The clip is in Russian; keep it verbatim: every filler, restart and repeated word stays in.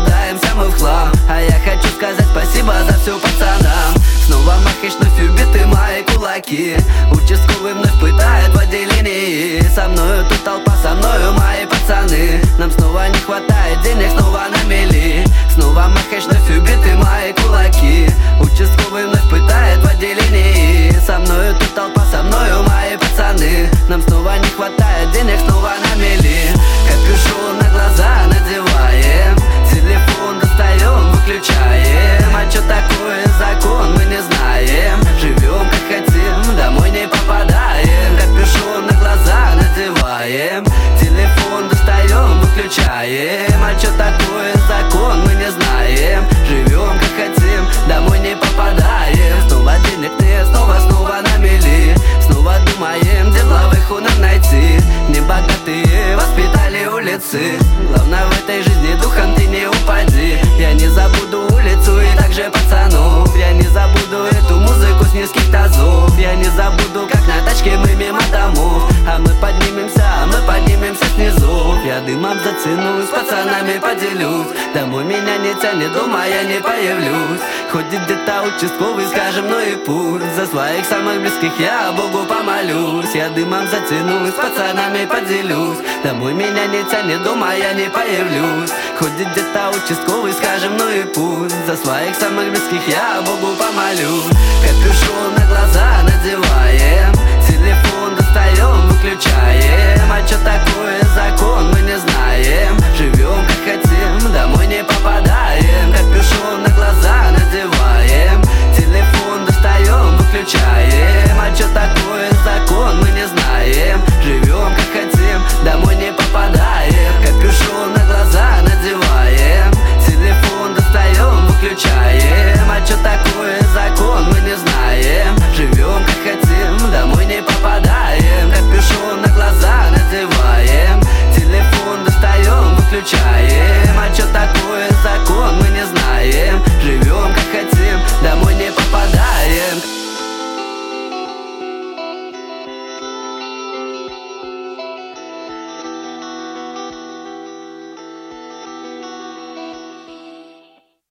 нуждаемся мы в хлам. А я хочу сказать спасибо за все пацанам. Снова махаешь вновь убиты мои кулаки. Участковый вновь пытает в отделении. Со мною тут толпа, со мною мои пацаны. Нам снова не хватает денег, снова на мели. Снова махаешь вновь убиты мои кулаки. Участковый вновь пытает в отделении. Со мною тут толпа, со мною мои пацаны. Нам снова не хватает денег, снова на мели. Капюшон на глаза надеваем, телефон достаем, выключаем. А чё такое закон, мы не знаем. Живем как хотим, домой не попадаем. Капюшон на глаза надеваем, телефон достаем, выключаем. А чё такое закон, мы не знаем. Живем как хотим, домой не попадаем. Снова денег нет, снова, снова на мели. Снова думаем, деловых у нас найти. Небогатые воспитали улицы. Главное в этой жизни духом ты не упади. Я не забуду улицу и также пацанов. Я не забуду эту музыку с низких тазов. Я не забуду, как на тачке мы мимо домов. А мы поднимемся, а мы поднимемся снизу. Я дымом затянусь, с пацанами поделюсь. Домой меня не тянет, дома я не появлюсь. Ходит где-то участковый, скажем, ну и пусть. За своих самых близких я Богу помолюсь. Я дымом затянусь, с пацанами поделюсь. Домой меня не тянет, дома я не появлюсь. Ходит где-то участковый, скажем, ну и пусть. За своих самых близких я Богу помолюсь. Капюшон на глаза надеваем, телефон достаем, выключаем. А чё такое закон, мы не знаем. Живем